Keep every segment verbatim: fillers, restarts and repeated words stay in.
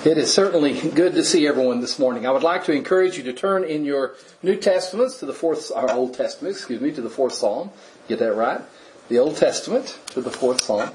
It is certainly good to see everyone this morning. I would like to encourage you to turn in your New Testaments to the fourth, or Old Testament, excuse me, to the fourth Psalm. Get that right? The Old Testament to the fourth Psalm.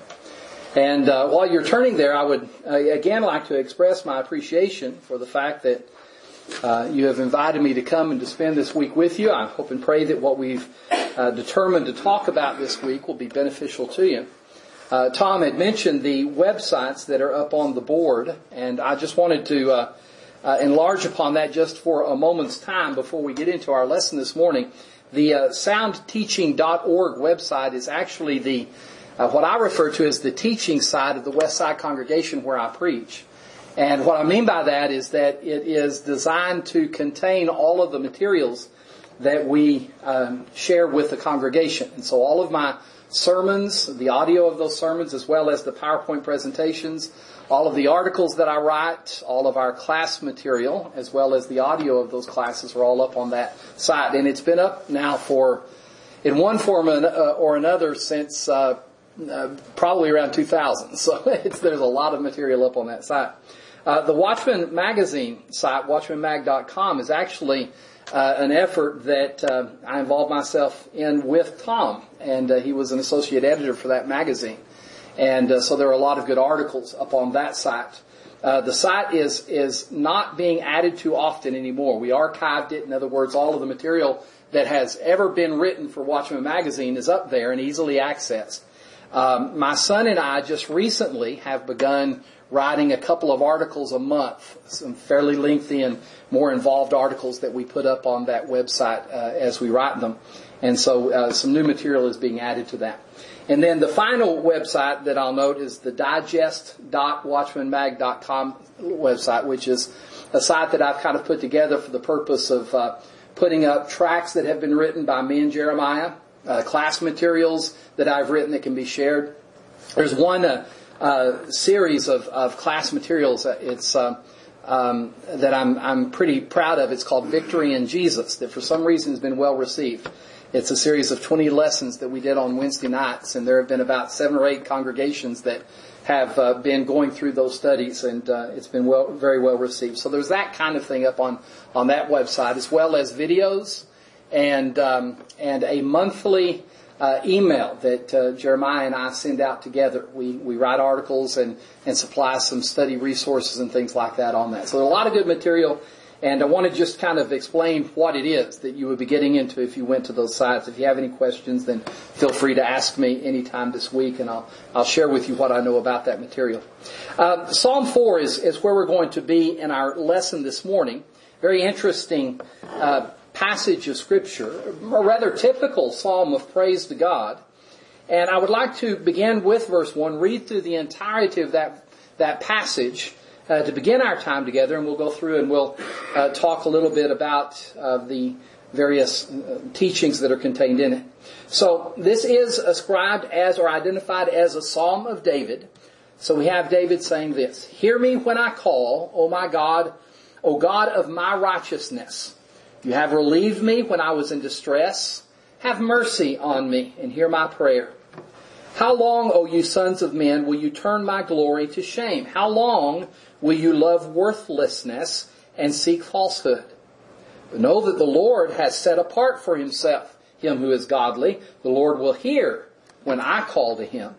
And uh, while you're turning there, I would uh, again like to express my appreciation for the fact that uh, you have invited me to come and to spend this week with you. I hope and pray that what we've uh, determined to talk about this week will be beneficial to you. Uh, Tom had mentioned the websites that are up on the board, and I just wanted to uh, uh, enlarge upon that just for a moment's time before we get into our lesson this morning. The uh, sound teaching dot org website is actually the uh, what I refer to as the teaching side of the Westside congregation where I preach. And what I mean by that is that it is designed to contain all of the materials that we um, share with the congregation. And so all of my sermons, the audio of those sermons, as well as the PowerPoint presentations, all of the articles that I write, all of our class material, as well as the audio of those classes are all up on that site. And it's been up now for, in one form or another, since uh, uh, probably around two thousand. So it's, there's a lot of material up on that site. Uh, the Watchman Magazine site, watchman mag dot com, is actually Uh, an effort that uh, I involved myself in with Tom, and uh, he was an associate editor for that magazine. And uh, so there are a lot of good articles up on that site. Uh, the site is is not being added to often anymore. We archived it. In other words, all of the material that has ever been written for Watchman Magazine is up there and easily accessed. Um, my son and I just recently have begun writing a couple of articles a month, some fairly lengthy and more involved articles that we put up on that website uh, as we write them. And so uh, some new material is being added to that. And then the final website that I'll note is the digest dot watchman mag dot com website, which is a site that I've kind of put together for the purpose of uh, putting up tracts that have been written by me and Jeremiah, uh, class materials that I've written that can be shared. There's one uh, Uh, series of, of class materials. It's uh, um, that I'm I'm pretty proud of. It's called Victory in Jesus. That for some reason has been well received. It's a series of twenty lessons that we did on Wednesday nights, and there have been about seven or eight congregations that have uh, been going through those studies, and uh, it's been well, very well received. So there's that kind of thing up on on that website, as well as videos and um, and a monthly Uh, email that uh, Jeremiah and I send out together. We we write articles and, and supply some study resources and things like that on that. So there's a lot of good material, and I want to just kind of explain what it is that you would be getting into if you went to those sites. If you have any questions, then feel free to ask me anytime this week, and I'll I'll share with you what I know about that material. Uh, Psalm four is, is where we're going to be in our lesson this morning. Very interesting uh passage of Scripture, a rather typical psalm of praise to God. And I would like to begin with verse one, read through the entirety of that that passage uh, to begin our time together, and we'll go through and we'll uh, talk a little bit about uh, the various uh, teachings that are contained in it. So this is ascribed as or identified as a psalm of David. So we have David saying this: "Hear me when I call, O my God, O God of my righteousness. You have relieved me when I was in distress. Have mercy on me and hear my prayer. How long, O you sons of men, will you turn my glory to shame? How long will you love worthlessness and seek falsehood? But know that the Lord has set apart for himself him who is godly. The Lord will hear when I call to him.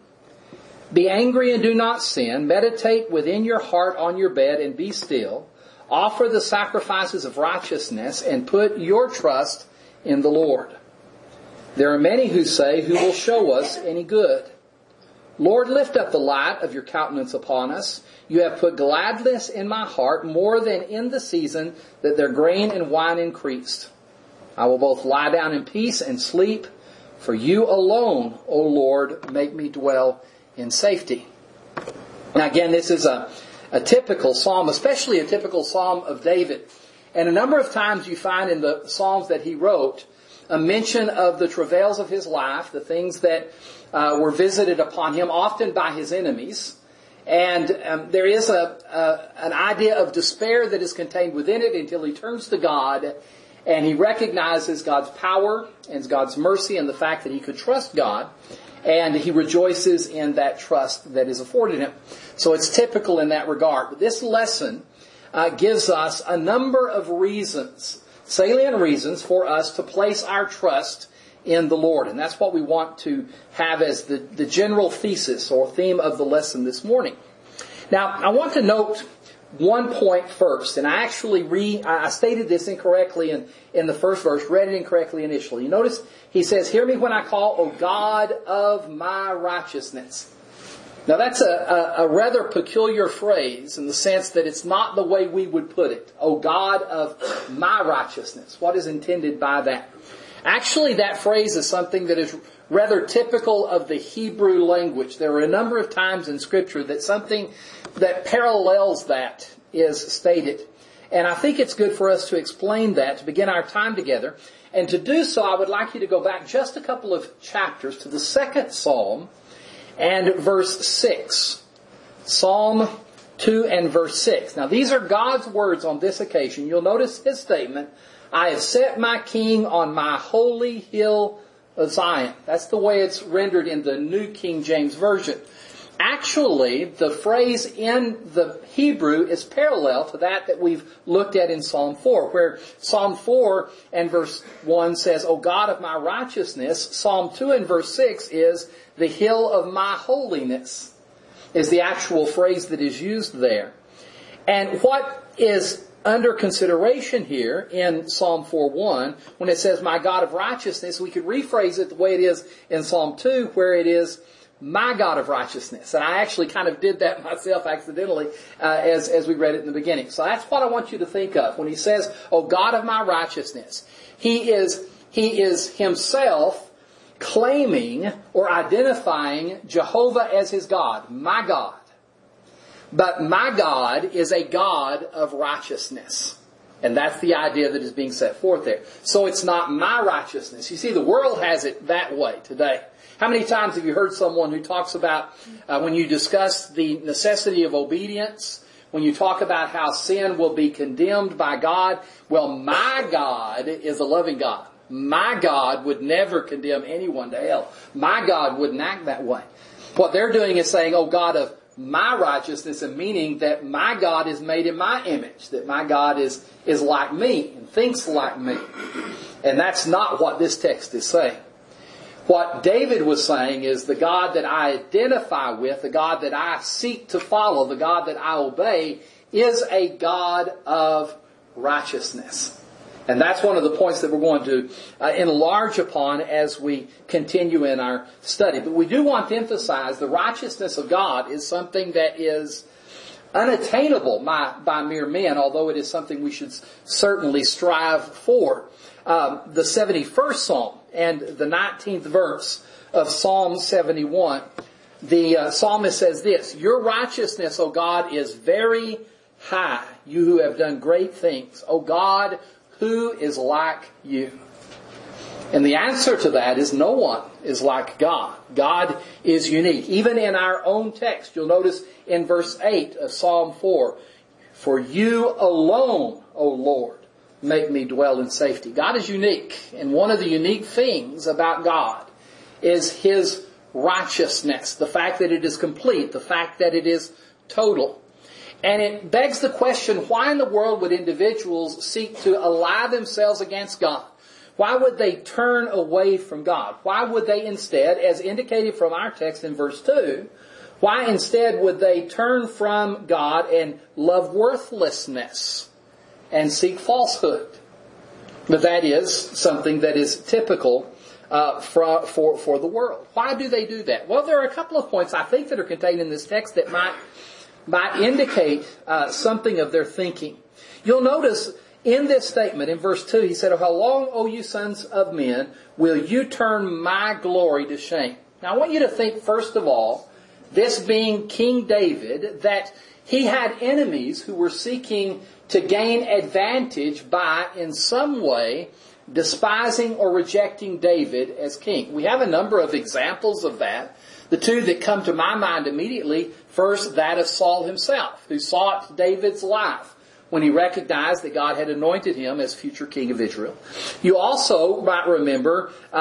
Be angry and do not sin. Meditate within your heart on your bed and be still. Offer the sacrifices of righteousness and put your trust in the Lord. There are many who say, who will show us any good? Lord, lift up the light of your countenance upon us. You have put gladness in my heart more than in the season that their grain and wine increased. I will both lie down in peace and sleep. For you alone, O Lord, make me dwell in safety." Now again, this is a A typical psalm, especially a typical psalm of David. And a number of times you find in the psalms that he wrote a mention of the travails of his life, the things that uh, were visited upon him, often by his enemies. And um, there is a, a an idea of despair that is contained within it until he turns to God and he recognizes God's power and God's mercy and the fact that he could trust God. And he rejoices in that trust that is afforded him. So it's typical in that regard. But this lesson uh, gives us a number of reasons, salient reasons for us to place our trust in the Lord. And that's what we want to have as the, the general thesis or theme of the lesson this morning. Now, I want to note one point first, and I actually re, I stated this incorrectly in, in the first verse, read it incorrectly initially. You notice he says, "Hear me when I call, O God of my righteousness." Now that's a, a, a rather peculiar phrase in the sense that it's not the way we would put it. O God of my righteousness. What is intended by that? Actually, that phrase is something that is rather typical of the Hebrew language. There are a number of times in Scripture that something that parallels that is stated. And I think it's good for us to explain that, to begin our time together. And to do so, I would like you to go back just a couple of chapters to the second Psalm and verse six. Psalm two and verse six. Now, these are God's words on this occasion. You'll notice his statement, "I have set my king on my holy hill of Zion." That's the way it's rendered in the New King James Version. Actually, the phrase in the Hebrew is parallel to that that we've looked at in Psalm four, where Psalm four and verse one says, "O God of my righteousness." Psalm two and verse six is, "The hill of my holiness," is the actual phrase that is used there. And what is under consideration here in Psalm four one, when it says, "My God of righteousness," we could rephrase it the way it is in Psalm two, where it is, "My God of righteousness." And I actually kind of did that myself accidentally uh, as, as we read it in the beginning. So that's what I want you to think of when he says, "O God of my righteousness." He is, he is himself claiming or identifying Jehovah as his God, my God. But my God is a God of righteousness. And that's the idea that is being set forth there. So it's not my righteousness. You see, the world has it that way today. How many times have you heard someone who talks about, uh, when you discuss the necessity of obedience, when you talk about how sin will be condemned by God, well, my God is a loving God. My God would never condemn anyone to hell. My God wouldn't act that way. What they're doing is saying, "Oh God of my righteousness," and meaning that my God is made in my image, that my God is, is like me and thinks like me. And that's not what this text is saying. What David was saying is the God that I identify with, the God that I seek to follow, the God that I obey, is a God of righteousness. And that's one of the points that we're going to uh, enlarge upon as we continue in our study. But we do want to emphasize the righteousness of God is something that is unattainable by, by mere men, although it is something we should certainly strive for. Um, the seventy-first Psalm and the nineteenth verse of Psalm seventy-one, the uh, psalmist says this, "Your righteousness, O God, is very high, you who have done great things. O God, who is like you?" And the answer to that is no one is like God. God is unique. Even in our own text, you'll notice in verse eight of Psalm four, "For you alone, O Lord, make me dwell in safety." God is unique. And one of the unique things about God is his righteousness. The fact that it is complete. The fact that it is total. And it begs the question, why in the world would individuals seek to ally themselves against God? Why would they turn away from God? Why would they instead, as indicated from our text in verse two, why instead would they turn from God and love worthlessness and seek falsehood? But that is something that is typical uh, for, for, for the world. Why do they do that? Well, there are a couple of points I think that are contained in this text that might might indicate uh, something of their thinking. You'll notice in this statement, in verse two, he said, "Oh, how long, O you sons of men, will you turn my glory to shame?" Now, I want you to think, first of all, this being King David, that he had enemies who were seeking to gain advantage by, in some way, despising or rejecting David as king. We have a number of examples of that. The two that come to my mind immediately, first that of Saul himself, who sought David's life when he recognized that God had anointed him as future king of Israel. You also might remember uh,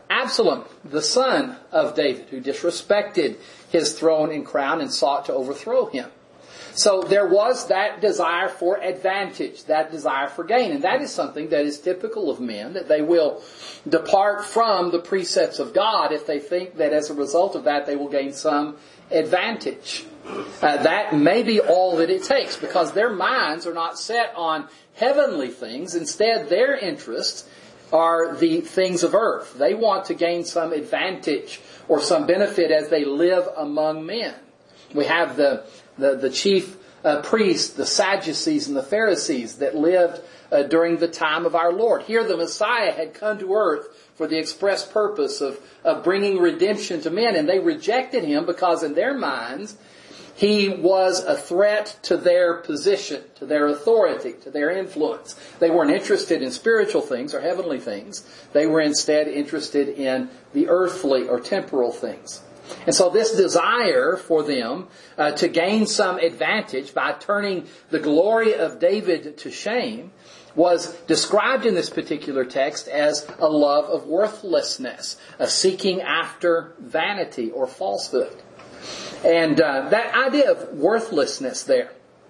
Absalom, the son of David, who disrespected his throne and crown and sought to overthrow him. So there was that desire for advantage, that desire for gain. And that is something that is typical of men, that they will depart from the precepts of God if they think that as a result of that they will gain some advantage. Uh, that may be all that it takes, because their minds are not set on heavenly things. Instead, their interests are the things of earth. They want to gain some advantage or some benefit as they live among men. We have the the, the chief uh, priests, the Sadducees and the Pharisees that lived uh, during the time of our Lord. Here the Messiah had come to earth for the express purpose of, of bringing redemption to men, and they rejected him because in their minds he was a threat to their position, to their authority, to their influence. They weren't interested in spiritual things or heavenly things. They were instead interested in the earthly or temporal things. And so this desire for them uh, to gain some advantage by turning the glory of David to shame was described in this particular text as a love of worthlessness, a seeking after vanity or falsehood. And uh, that idea of worthlessness there,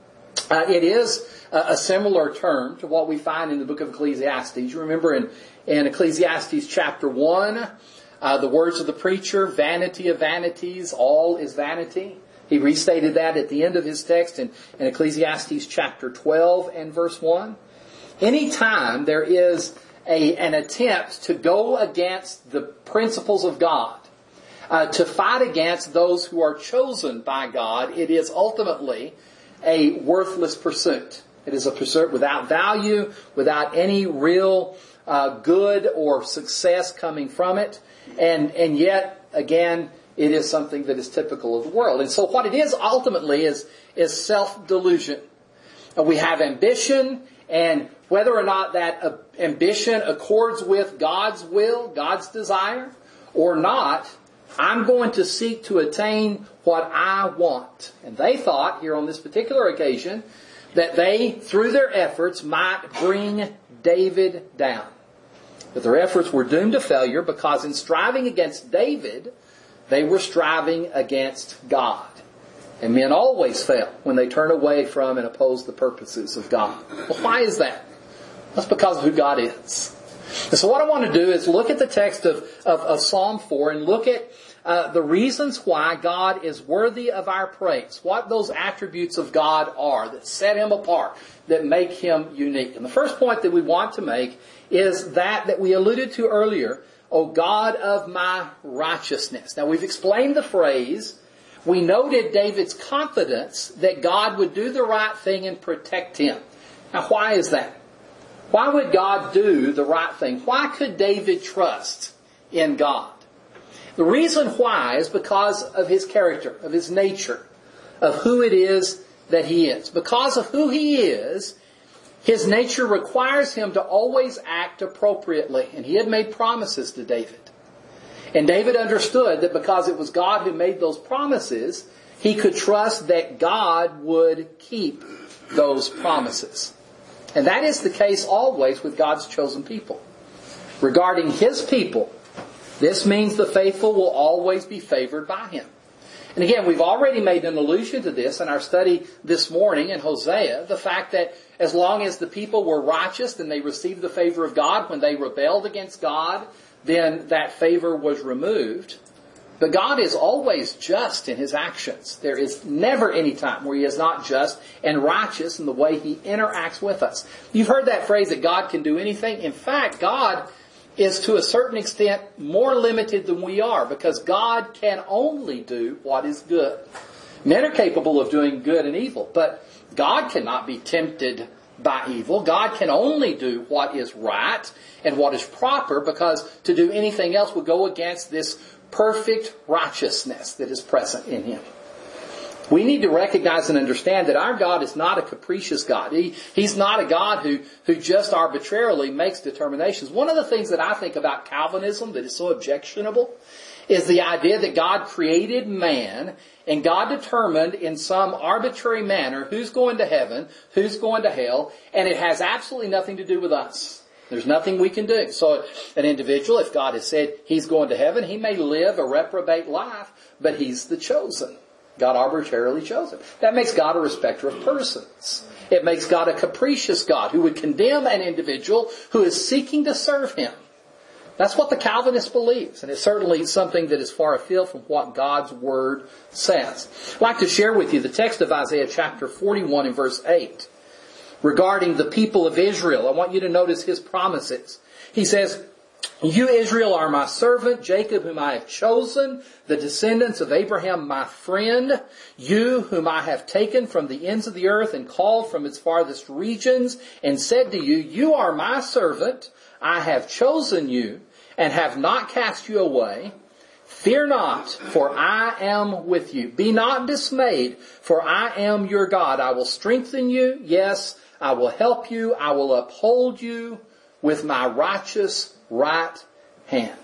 uh, it is a, a similar term to what we find in the book of Ecclesiastes. You remember in, in Ecclesiastes chapter one, uh, the words of the preacher, vanity of vanities, all is vanity. He restated that at the end of his text in, in Ecclesiastes chapter twelve and verse one. Anytime there is a, an attempt to go against the principles of God, Uh, to fight against those who are chosen by God, it is ultimately a worthless pursuit. It is a pursuit without value, without any real uh, good or success coming from it. And, and yet, again, it is something that is typical of the world. And so what it is ultimately is, is self-delusion. Uh, we have ambition, and whether or not that uh, ambition accords with God's will, God's desire, or not, I'm going to seek to attain what I want. And they thought, here on this particular occasion, that they, through their efforts, might bring David down. But their efforts were doomed to failure because in striving against David, they were striving against God. And men always fail when they turn away from and oppose the purposes of God. Well, why is that? That's because of who God is. And so what I want to do is look at the text of, of, of Psalm four and look at uh, the reasons why God is worthy of our praise. What those attributes of God are that set Him apart, that make Him unique. And the first point that we want to make is that that we alluded to earlier, O God of my righteousness. Now we've explained the phrase. We noted David's confidence that God would do the right thing and protect him. Now why is that? Why would God do the right thing? Why could David trust in God? The reason why is because of his character, of his nature, of who it is that he is. Because of who he is, his nature requires him to always act appropriately. And he had made promises to David. And David understood that because it was God who made those promises, he could trust that God would keep those promises. And that is the case always with God's chosen people. Regarding His people, this means the faithful will always be favored by Him. And again, we've already made an allusion to this in our study this morning in Hosea, the fact that as long as the people were righteous and they received the favor of God, when they rebelled against God, then that favor was removed. But God is always just in His actions. There is never any time where He is not just and righteous in the way He interacts with us. You've heard that phrase that God can do anything. In fact, God is to a certain extent more limited than we are, because God can only do what is good. Men are capable of doing good and evil, but God cannot be tempted by evil. God can only do what is right and what is proper, because to do anything else would go against this perfect righteousness that is present in Him. We need to recognize and understand that our God is not a capricious God. He, he's not a God who, who just arbitrarily makes determinations. One of the things that I think about Calvinism that is so objectionable is the idea that God created man and God determined in some arbitrary manner who's going to heaven, who's going to hell, and it has absolutely nothing to do with us. There's nothing we can do. So an individual, if God has said he's going to heaven, he may live a reprobate life, but he's the chosen. God arbitrarily chose him. That makes God a respecter of persons. It makes God a capricious God who would condemn an individual who is seeking to serve him. That's what the Calvinist believes, and it's certainly something that is far afield from what God's Word says. I'd like to share with you the text of Isaiah chapter forty-one and verse eight. Regarding the people of Israel, I want you to notice his promises. He says, "You, Israel, are my servant, Jacob, whom I have chosen, the descendants of Abraham, my friend. You, whom I have taken from the ends of the earth and called from its farthest regions, and said to you, you are my servant. I have chosen you, and have not cast you away. Fear not, for I am with you. Be not dismayed, for I am your God. I will strengthen you. Yes, I will help you. I will uphold you with my righteous right hand."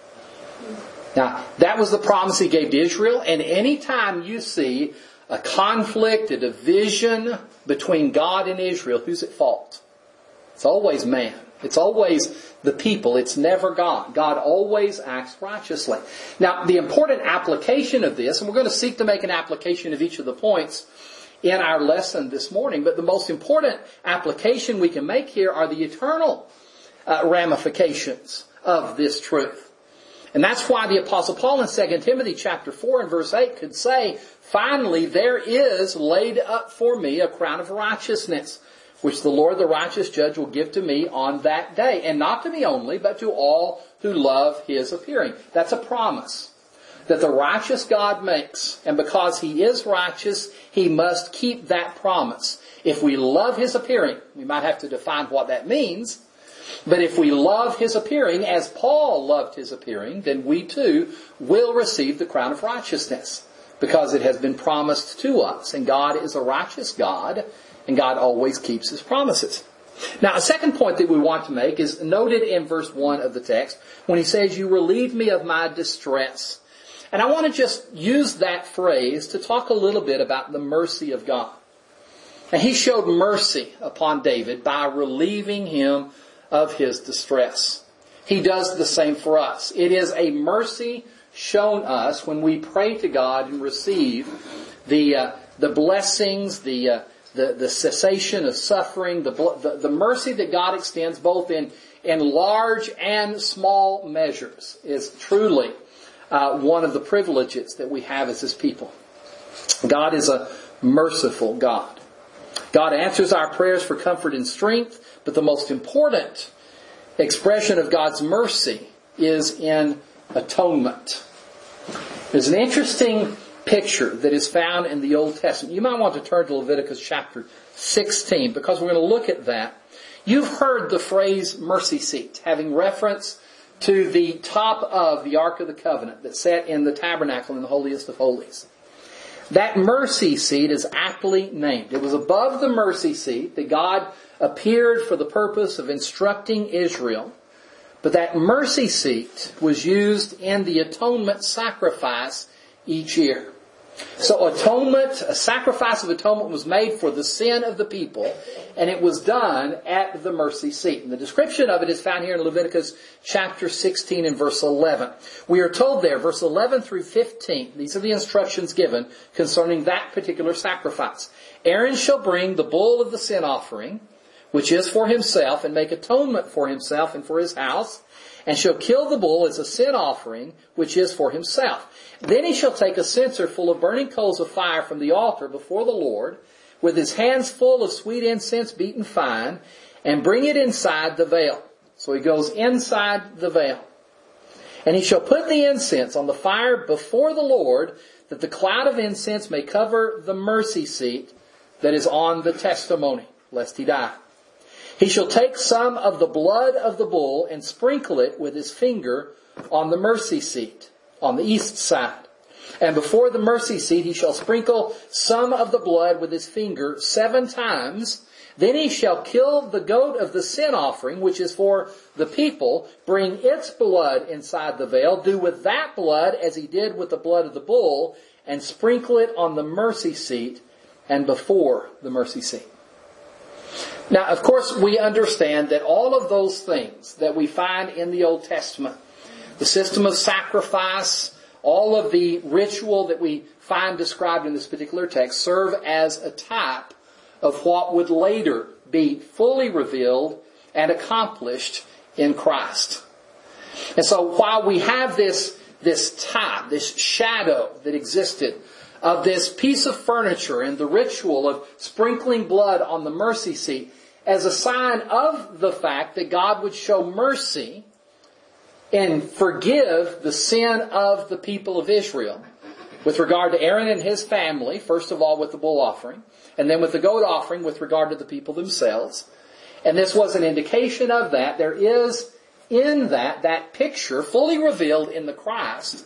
Now, that was the promise he gave to Israel. And any time you see a conflict, a division between God and Israel, who's at fault? It's always man. It's always the people. It's never God. God always acts righteously. Now, the important application of this, and we're going to seek to make an application of each of the points in our lesson this morning, but the most important application we can make here are the eternal uh, ramifications of this truth. And that's why the Apostle Paul in Second Timothy chapter four and verse eight could say, "Finally, there is laid up for me a crown of righteousness, which the Lord the righteous judge will give to me on that day. And not to me only, but to all who love his appearing." That's a promise that the righteous God makes. And because he is righteous, he must keep that promise. If we love his appearing, we might have to define what that means. But if we love his appearing as Paul loved his appearing, then we too will receive the crown of righteousness, because it has been promised to us. And God is a righteous God, and God always keeps his promises. Now, a second point that we want to make is noted in verse one of the text, when he says, "You relieve me of my distress." And I want to just use that phrase to talk a little bit about the mercy of God. And he showed mercy upon David by relieving him of his distress. He does the same for us. It is a mercy shown us when we pray to God and receive the uh, the blessings, the uh, The, the cessation of suffering, the, the, the mercy that God extends both in, in large and small measures is truly uh, one of the privileges that we have as his people. God is a merciful God. God answers our prayers for comfort and strength, but the most important expression of God's mercy is in atonement. There's an interesting picture that is found in the Old Testament. You might want to turn to Leviticus chapter sixteen, because we're going to look at that. You've heard the phrase mercy seat, having reference to the top of the Ark of the Covenant that sat in the tabernacle in the holiest of holies. That mercy seat is aptly named. It was above the mercy seat that God appeared for the purpose of instructing Israel. But that mercy seat was used in the atonement sacrifice each year. So atonement, a sacrifice of atonement was made for the sin of the people, and it was done at the mercy seat. And the description of it is found here in Leviticus chapter sixteen and verse eleven. We are told there, verse eleven through fifteen, these are the instructions given concerning that particular sacrifice. "Aaron shall bring the bull of the sin offering, which is for himself, and make atonement for himself and for his house, and shall kill the bull as a sin offering, which is for himself. Then he shall take a censer full of burning coals of fire from the altar before the Lord, with his hands full of sweet incense beaten fine, and bring it inside the veil." So he goes inside the veil. "And he shall put the incense on the fire before the Lord, that the cloud of incense may cover the mercy seat that is on the testimony, lest he die. He shall take some of the blood of the bull and sprinkle it with his finger on the mercy seat, on the east side. And before the mercy seat he shall sprinkle some of the blood with his finger seven times. Then he shall kill the goat of the sin offering, which is for the people, bring its blood inside the veil, do with that blood as he did with the blood of the bull, and sprinkle it on the mercy seat and before the mercy seat." Now, of course, we understand that all of those things that we find in the Old Testament, the system of sacrifice, all of the ritual that we find described in this particular text, serve as a type of what would later be fully revealed and accomplished in Christ. And so while we have this, this type, this shadow that existed of this piece of furniture and the ritual of sprinkling blood on the mercy seat as a sign of the fact that God would show mercy and forgive the sin of the people of Israel with regard to Aaron and his family, first of all with the bull offering, and then with the goat offering with regard to the people themselves. And this was an indication of that. There is in that, that picture fully revealed in the Christ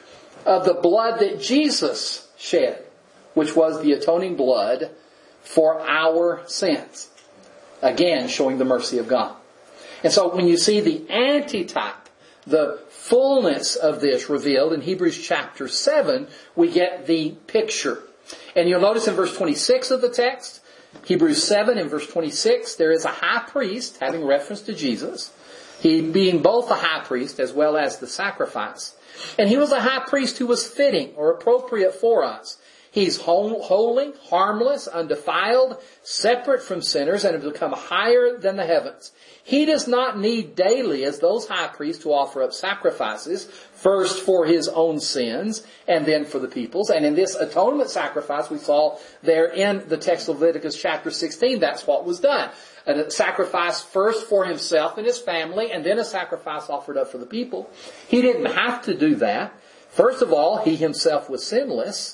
of the blood that Jesus shed, which was the atoning blood for our sins. Again, showing the mercy of God. And so when you see the antitype, the fullness of this revealed in Hebrews chapter seven, we get the picture. And you'll notice in verse twenty-six of the text, Hebrews seven in verse twenty-six, there is a high priest, having reference to Jesus, he being both the high priest as well as the sacrifice. And he was a high priest who was fitting or appropriate for us. He's holy, harmless, undefiled, separate from sinners, and has become higher than the heavens. He does not need daily, as those high priests, to offer up sacrifices, first for his own sins, and then for the people's. And in this atonement sacrifice we saw there in the text of Leviticus chapter sixteen, that's what was done. A sacrifice first for himself and his family, and then a sacrifice offered up for the people. He didn't have to do that. First of all, he himself was sinless.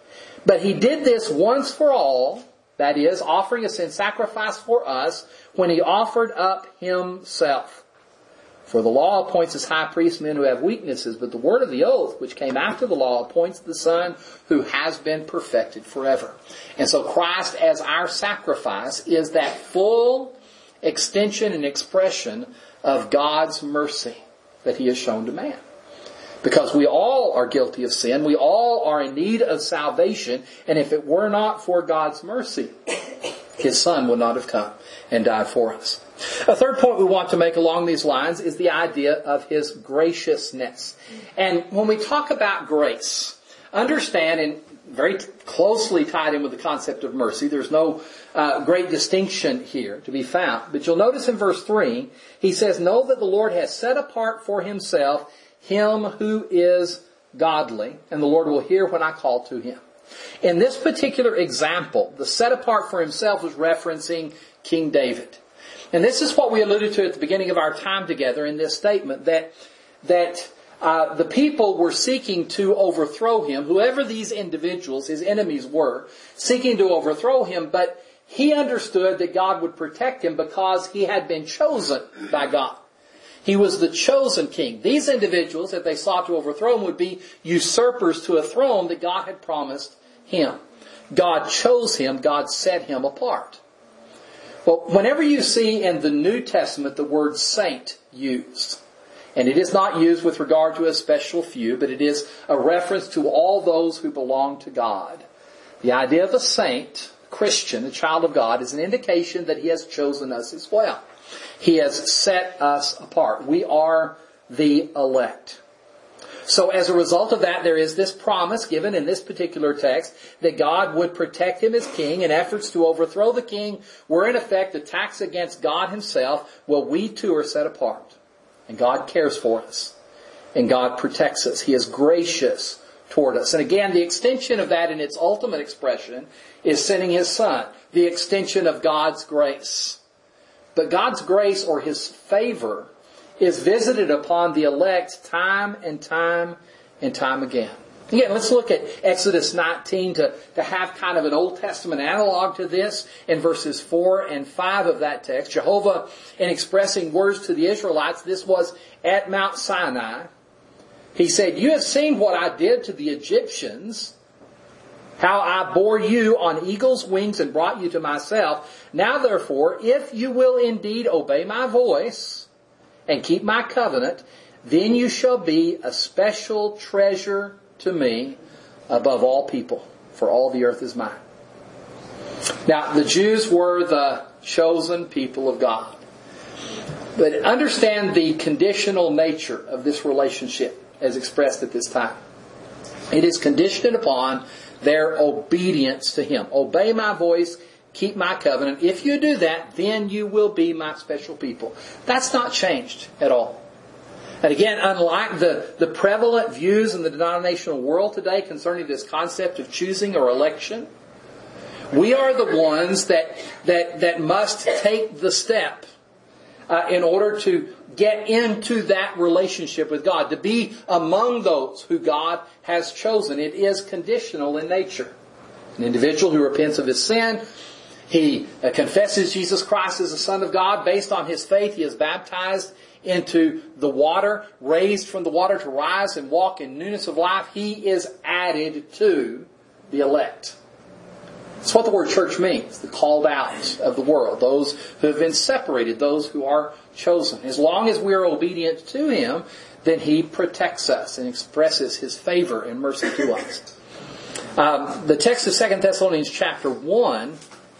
But he did this once for all, that is, offering a sin sacrifice for us, when he offered up himself. For the law appoints as high priests men who have weaknesses, but the word of the oath, which came after the law, appoints the Son who has been perfected forever. And so Christ, as our sacrifice, is that full extension and expression of God's mercy that he has shown to man. Because we all are guilty of sin. We all are in need of salvation. And if it were not for God's mercy, his Son would not have come and died for us. A third point we want to make along these lines is the idea of his graciousness. And when we talk about grace, understand, and very closely tied in with the concept of mercy, there's no uh, great distinction here to be found. But you'll notice in verse three, he says, "Know that the Lord has set apart for himself him who is godly, and the Lord will hear when I call to him." In this particular example, the set apart for himself was referencing King David. And this is what we alluded to at the beginning of our time together in this statement, that, that uh, the people were seeking to overthrow him, whoever these individuals, his enemies were, seeking to overthrow him, but he understood that God would protect him because he had been chosen by God. He was the chosen king. These individuals, if they sought to overthrow him, would be usurpers to a throne that God had promised him. God chose him. God set him apart. Well, whenever you see in the New Testament the word saint used, and it is not used with regard to a special few, but it is a reference to all those who belong to God. The idea of a saint, Christian, a child of God, is an indication that he has chosen us as well. He has set us apart. We are the elect. So as a result of that, there is this promise given in this particular text that God would protect him as king, and efforts to overthrow the king were in effect attacks against God himself. Well, we too are set apart. And God cares for us. And God protects us. He is gracious toward us. And again, the extension of that in its ultimate expression is sending his Son. The extension of God's grace. But God's grace or his favor is visited upon the elect time and time and time again. Again, let's look at Exodus nineteen to, to have kind of an Old Testament analog to this in verses four and five of that text. Jehovah, in expressing words to the Israelites, this was at Mount Sinai. He said, "You have seen what I did to the Egyptians, how I bore you on eagle's wings and brought you to myself. Now therefore, if you will indeed obey my voice and keep my covenant, then you shall be a special treasure to me above all people, for all the earth is mine." Now, the Jews were the chosen people of God. But understand the conditional nature of this relationship as expressed at this time. It is conditioned upon their obedience to Him. Obey my voice, keep my covenant. If you do that, then you will be my special people. That's not changed at all. And again, unlike the, the prevalent views in the denominational world today concerning this concept of choosing or election, we are the ones that that, that must take the step uh, in order to get into that relationship with God, to be among those who God has chosen. It is conditional in nature. An individual who repents of his sin, he uh, confesses Jesus Christ as the Son of God. Based on his faith, he is baptized into the water, raised from the water to rise and walk in newness of life. He is added to the elect. That's what the word church means, the called out of the world, those who have been separated, those who are chosen. As long as we are obedient to Him, then He protects us and expresses His favor and mercy to us. Um, the text of Second Thessalonians chapter one,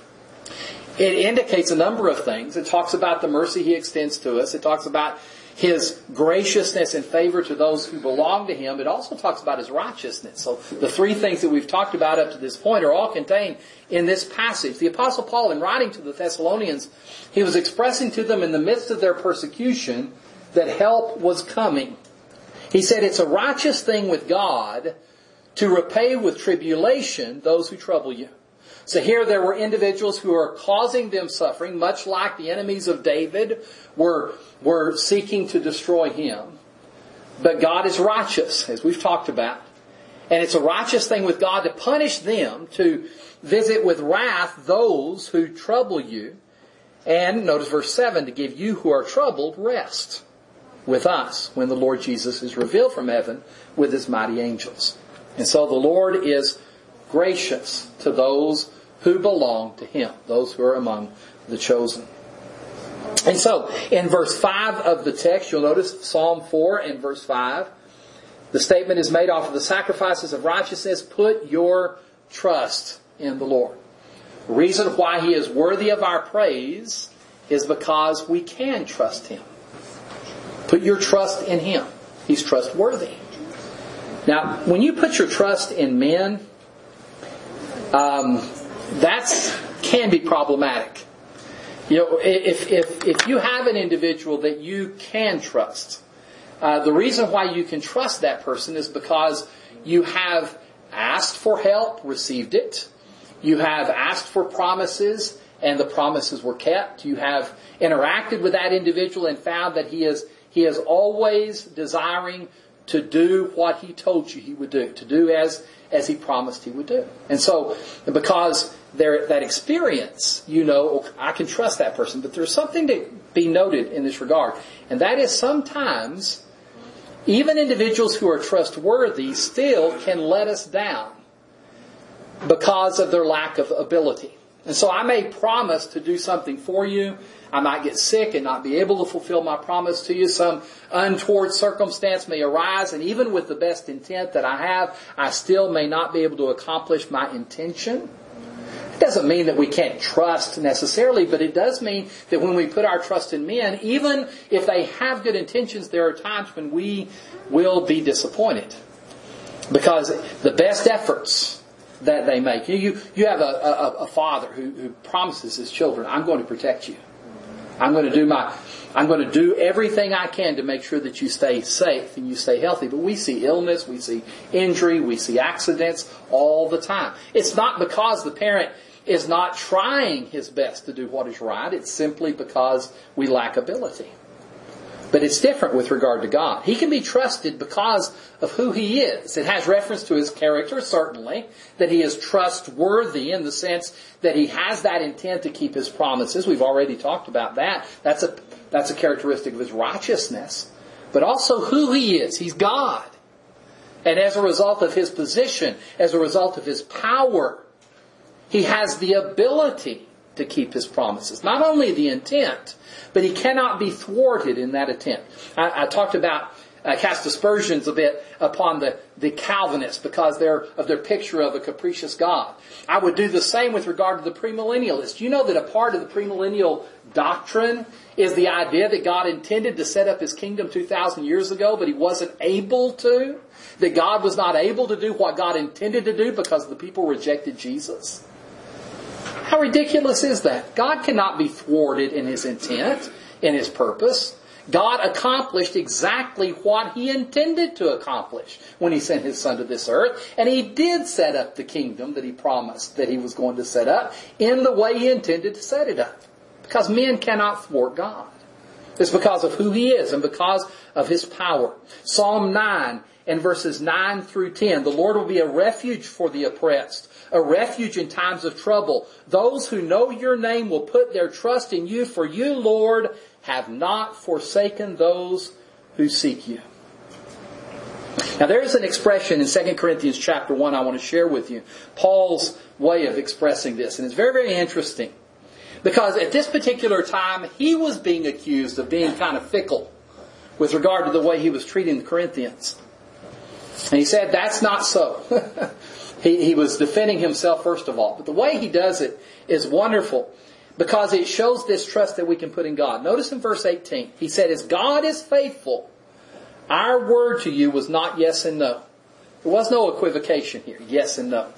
it indicates a number of things. It talks about the mercy He extends to us. It talks about His graciousness and favor to those who belong to Him. It also talks about His righteousness. So the three things that we've talked about up to this point are all contained in this passage. The Apostle Paul, in writing to the Thessalonians, he was expressing to them in the midst of their persecution that help was coming. He said it's a righteous thing with God to repay with tribulation those who trouble you. So here there were individuals who are causing them suffering, much like the enemies of David were, were seeking to destroy him. But God is righteous, as we've talked about. And it's a righteous thing with God to punish them, to visit with wrath those who trouble you. And notice verse seven, to give you who are troubled rest with us when the Lord Jesus is revealed from heaven with His mighty angels. And so the Lord is gracious to those who belong to Him, those who are among the chosen. And so, in verse five of the text, you'll notice Psalm four and verse five, the statement is made off of the sacrifices of righteousness, put your trust in the Lord. The reason why He is worthy of our praise is because we can trust Him. Put your trust in Him. He's trustworthy. Now, when you put your trust in men, um, that's can be problematic. You know, if if if you have an individual that you can trust, uh, the reason why you can trust that person is because you have asked for help, received it. You have asked for promises, and the promises were kept. You have interacted with that individual and found that he is he is always desiring to do what He told you He would do, to do as as He promised He would do. And so, because there that experience, you know, I can trust that person. But there's something to be noted in this regard. And that is sometimes, even individuals who are trustworthy still can let us down because of their lack of ability. And so I may promise to do something for you. I might get sick and not be able to fulfill my promise to you. Some untoward circumstance may arise, and even with the best intent that I have, I still may not be able to accomplish my intention. It doesn't mean that we can't trust necessarily, but it does mean that when we put our trust in men, even if they have good intentions, there are times when we will be disappointed. Because the best efforts that they make, you you, you have a, a, a father who, who promises his children, I'm going to protect you. I'm going to do my, I'm going to do everything I can to make sure that you stay safe and you stay healthy. But we see illness, we see injury, we see accidents all the time. It's not because the parent is not trying his best to do what is right. It's simply because we lack ability. But it's different with regard to God. He can be trusted because of who He is. It has reference to His character, certainly, that He is trustworthy in the sense that He has that intent to keep His promises. We've already talked about that. That's a, that's a characteristic of His righteousness. But also who He is. He's God. And as a result of His position, as a result of His power, He has the ability to keep His promises. Not only the intent, but He cannot be thwarted in that intent. I, I talked about uh, cast aspersions a bit upon the, the Calvinists because they're of their picture of a capricious God. I would do the same with regard to the premillennialists. You know that a part of the premillennial doctrine is the idea that God intended to set up His kingdom two thousand years ago, but He wasn't able to? That God was not able to do what God intended to do because the people rejected Jesus? How ridiculous is that? God cannot be thwarted in His intent, in His purpose. God accomplished exactly what He intended to accomplish when He sent His Son to this earth. And He did set up the kingdom that He promised that He was going to set up in the way He intended to set it up. Because men cannot thwart God. It's because of who He is and because of His power. Psalm nine and verses nine through ten. The Lord will be a refuge for the oppressed, a refuge in times of trouble. Those who know Your name will put their trust in You, for You, Lord, have not forsaken those who seek You. Now there is an expression in Second Corinthians chapter one I want to share with you. Paul's way of expressing this. And it's very, very interesting. Because at this particular time, he was being accused of being kind of fickle with regard to the way he was treating the Corinthians. And he said, that's not so. he, he was defending himself first of all. But the way he does it is wonderful because it shows this trust that we can put in God. Notice in verse eighteen, he said, as God is faithful, our word to you was not yes and no. There was no equivocation here, yes and no.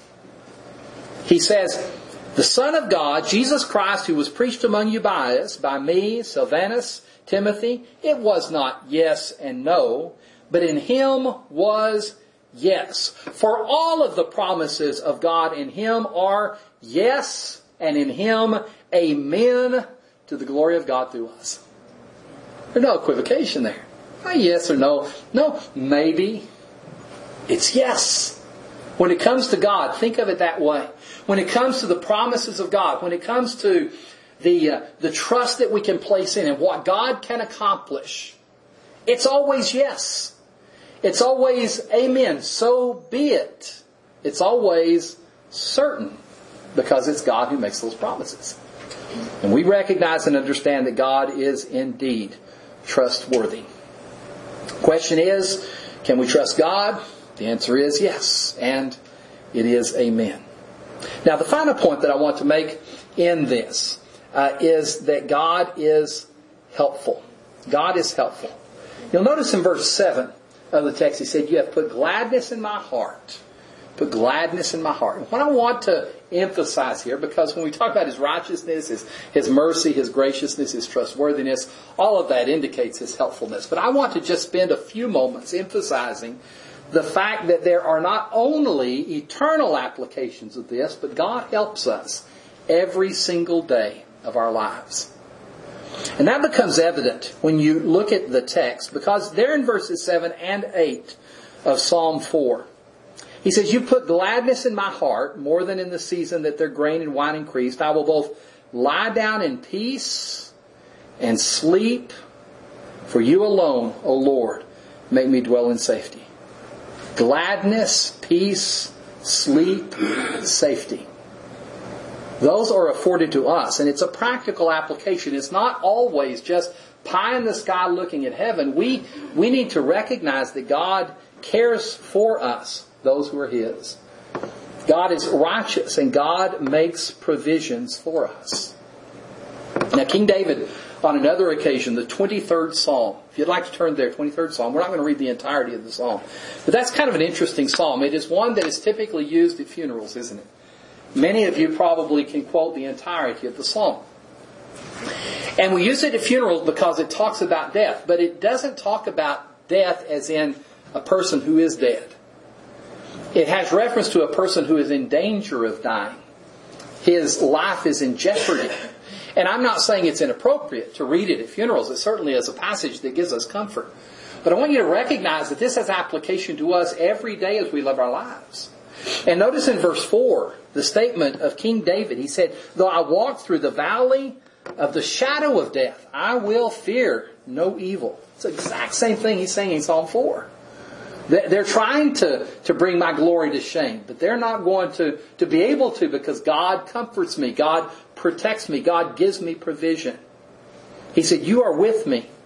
He says, the Son of God, Jesus Christ, who was preached among you by us, by me, Silvanus, Timothy, it was not yes and no, but in Him was yes. For all of the promises of God in Him are yes, and in Him amen, to the glory of God through us. There's no equivocation there. Not yes or no. No, maybe. It's yes. When it comes to God, think of it that way. When it comes to the promises of God, when it comes to the uh, the trust that we can place in and what God can accomplish, it's always yes. It's always amen. So be it. It's always certain because it's God who makes those promises. And we recognize and understand that God is indeed trustworthy. Question is, can we trust God? The answer is yes, and it is amen. Now, the final point that I want to make in this uh, is that God is helpful. God is helpful. You'll notice in verse seven of the text, he said, you have put gladness in my heart. Put gladness in my heart. And what I want to emphasize here, because when we talk about His righteousness, His, His mercy, His graciousness, His trustworthiness, all of that indicates His helpfulness. But I want to just spend a few moments emphasizing the fact that there are not only eternal applications of this, but God helps us every single day of our lives. And that becomes evident when you look at the text, because there in verses seven and eight of Psalm four, he says, you put gladness in my heart more than in the season that their grain and wine increased. I will both lie down in peace and sleep, for you alone, O Lord, make me dwell in safety. Gladness, peace, sleep, safety. Those are afforded to us, and it's a practical application. It's not always just pie in the sky looking at heaven. We, we need to recognize that God cares for us, those who are His. God is righteous, and God makes provisions for us. Now, King David, on another occasion, the twenty-third Psalm. If you'd like to turn there, twenty-third Psalm. We're not going to read the entirety of the Psalm. But that's kind of an interesting Psalm. It is one that is typically used at funerals, isn't it? Many of you probably can quote the entirety of the Psalm. And we use it at funerals because it talks about death. But it doesn't talk about death as in a person who is dead. It has reference to a person who is in danger of dying. His life is in jeopardy. And I'm not saying it's inappropriate to read it at funerals. It certainly is a passage that gives us comfort. But I want you to recognize that this has application to us every day as we live our lives. And notice in verse four, the statement of King David. He said, though I walk through the valley of the shadow of death, I will fear no evil. It's the exact same thing he's saying in Psalm four. They're trying to, to bring my glory to shame, but they're not going to, to be able to because God comforts me. God protects me. God gives me provision. He said, you are with me.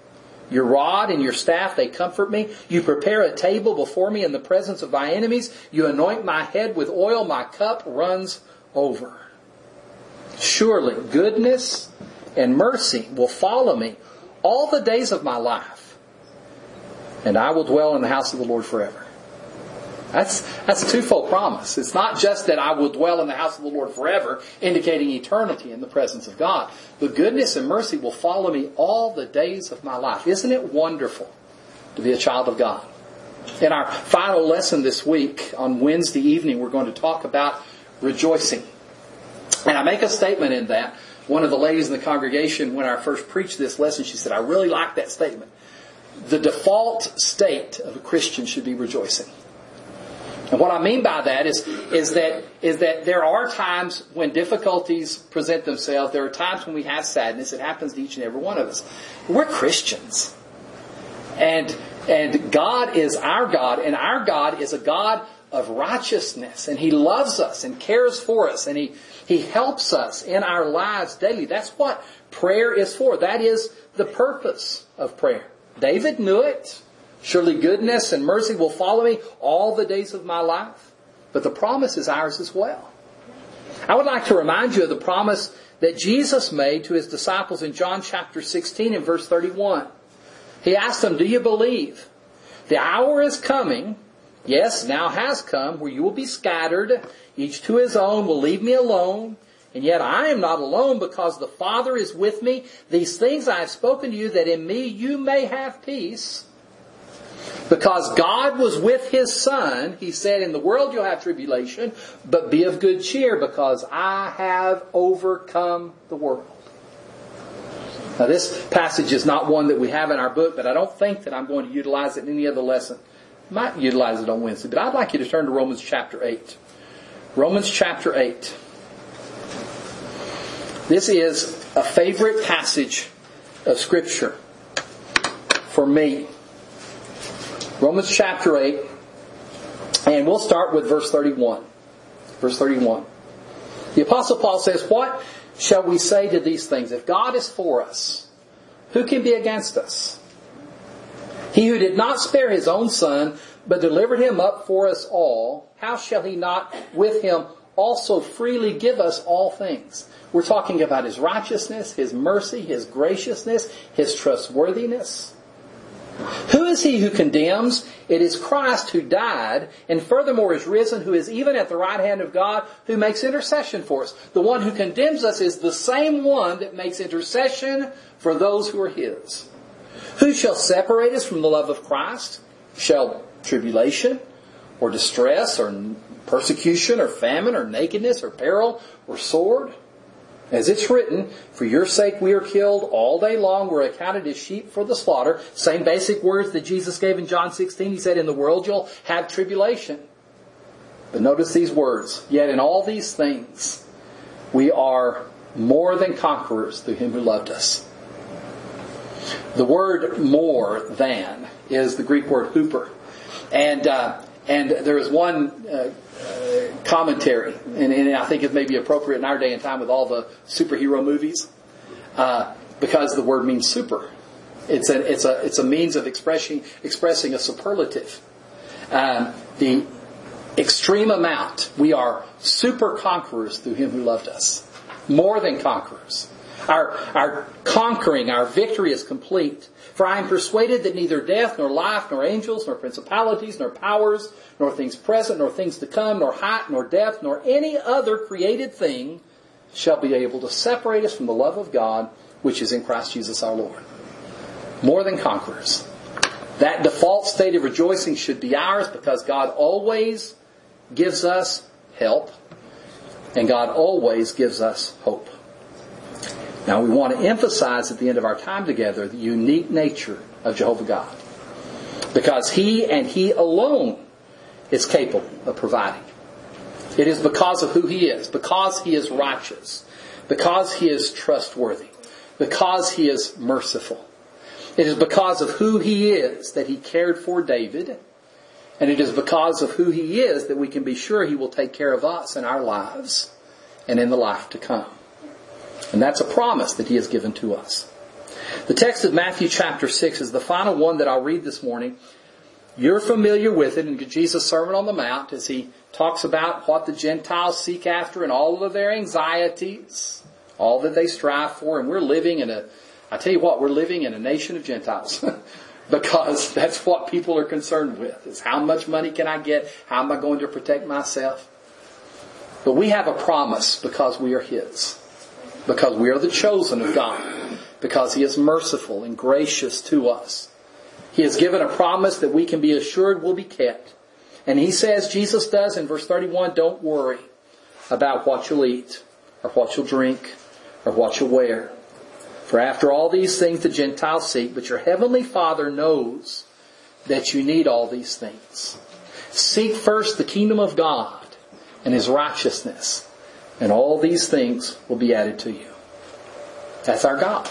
Your rod and your staff, they comfort me. You prepare a table before me in the presence of my enemies. You anoint my head with oil. My cup runs over. Surely goodness and mercy will follow me all the days of my life, and I will dwell in the house of the Lord forever. That's, that's a twofold promise. It's not just that I will dwell in the house of the Lord forever, indicating eternity in the presence of God. But goodness and mercy will follow me all the days of my life. Isn't it wonderful to be a child of God? In our final lesson this week, on Wednesday evening, we're going to talk about rejoicing. And I make a statement in that. One of the ladies in the congregation, when I first preached this lesson, she said, I really like that statement. The default state of a Christian should be rejoicing. And what I mean by that is, is that, is that there are times when difficulties present themselves. There are times when we have sadness. It happens to each and every one of us. We're Christians. And, and God is our God. And our God is a God of righteousness. And He loves us and cares for us. And He, He helps us in our lives daily. That's what prayer is for. That is the purpose of prayer. David knew it. Surely goodness and mercy will follow me all the days of my life. But the promise is ours as well. I would like to remind you of the promise that Jesus made to His disciples in John chapter sixteen and verse thirty-one. He asked them, do you believe? The hour is coming, yes, now has come, where you will be scattered. Each to his own will leave me alone. And yet I am not alone, because the Father is with me. These things I have spoken to you, that in me you may have peace. Because God was with His Son, He said, in the world you'll have tribulation, but be of good cheer, because I have overcome the world. Now this passage is not one that we have in our book, but I don't think that I'm going to utilize it in any other lesson. I might utilize it on Wednesday, but I'd like you to turn to Romans chapter eight. Romans chapter eight. This is a favorite passage of Scripture for me. Romans chapter eight, and we'll start with verse thirty-one. Verse thirty-one. The Apostle Paul says, what shall we say to these things? If God is for us, who can be against us? He who did not spare His own Son, but delivered Him up for us all, how shall He not with Him also freely give us all things? We're talking about His righteousness, His mercy, His graciousness, His trustworthiness. Who is he who condemns? It is Christ who died, and furthermore is risen, who is even at the right hand of God, who makes intercession for us. The one who condemns us is the same one that makes intercession for those who are His. Who shall separate us from the love of Christ? Shall tribulation, or distress, or persecution, or famine, or nakedness, or peril, or sword? As it's written, for your sake we are killed all day long. We're accounted as sheep for the slaughter. Same basic words that Jesus gave in John sixteen. He said, in the world you'll have tribulation. But notice these words. Yet in all these things we are more than conquerors through Him who loved us. The word more than is the Greek word hooper. And, uh, and there is one uh, uh, commentary, and, and I think it may be appropriate in our day and time with all the superhero movies, uh, because the word means super. It's a it's a it's a means of expressing expressing a superlative. Um, the extreme amount. We are super conquerors through Him who loved us, more than conquerors. Our our conquering, our victory is complete. For I am persuaded that neither death, nor life, nor angels, nor principalities, nor powers, nor things present, nor things to come, nor height, nor depth, nor any other created thing shall be able to separate us from the love of God, which is in Christ Jesus our Lord. More than conquerors. That default state of rejoicing should be ours, because God always gives us help, and God always gives us hope. Now we want to emphasize at the end of our time together the unique nature of Jehovah God. Because He and He alone is capable of providing. It is because of who He is. Because He is righteous. Because He is trustworthy. Because He is merciful. It is because of who He is that He cared for David. And it is because of who He is that we can be sure He will take care of us in our lives and in the life to come. And that's a promise that He has given to us. The text of Matthew chapter six is the final one that I'll read this morning. You're familiar with it in Jesus' Sermon on the Mount as he talks about what the Gentiles seek after and all of their anxieties, all that they strive for. And we're living in a, I tell you what, we're living in a nation of Gentiles because that's what people are concerned with. Is how much money can I get? How am I going to protect myself? But we have a promise because we are His. Because we are the chosen of God. Because He is merciful and gracious to us. He has given a promise that we can be assured will be kept. And He says, Jesus does in verse thirty-one, don't worry about what you'll eat, or what you'll drink, or what you'll wear. For after all these things the Gentiles seek, but your heavenly Father knows that you need all these things. Seek first the kingdom of God and His righteousness, and all these things will be added to you. That's our God.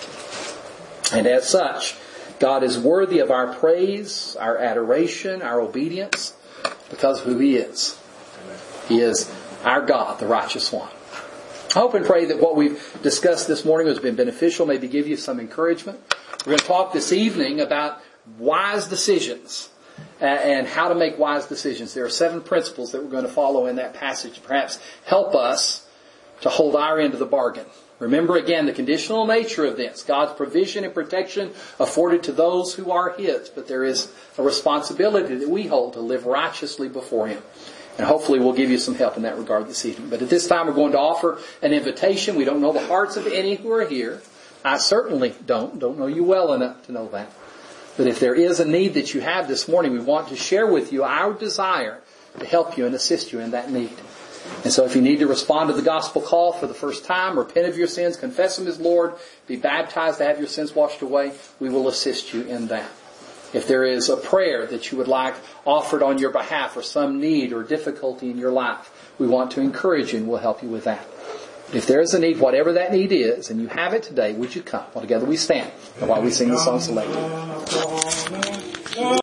And as such, God is worthy of our praise, our adoration, our obedience, because of who He is. He is our God, the righteous one. I hope and pray that what we've discussed this morning has been beneficial, maybe give you some encouragement. We're going to talk this evening about wise decisions and how to make wise decisions. There are seven principles that we're going to follow in that passage, perhaps help us to hold our end of the bargain. Remember again the conditional nature of this. God's provision and protection afforded to those who are His. But there is a responsibility that we hold to live righteously before Him. And hopefully we'll give you some help in that regard this evening. But at this time we're going to offer an invitation. We don't know the hearts of any who are here. I certainly don't. Don't know you well enough to know that. But if there is a need that you have this morning, we want to share with you our desire to help you and assist you in that need. And so if you need to respond to the gospel call for the first time, repent of your sins, confess Him as Lord, be baptized to have your sins washed away, we will assist you in that. If there is a prayer that you would like offered on your behalf or some need or difficulty in your life, we want to encourage you and we'll help you with that. If there is a need, whatever that need is, and you have it today, would you come? Well, together we stand while we sing the song selected.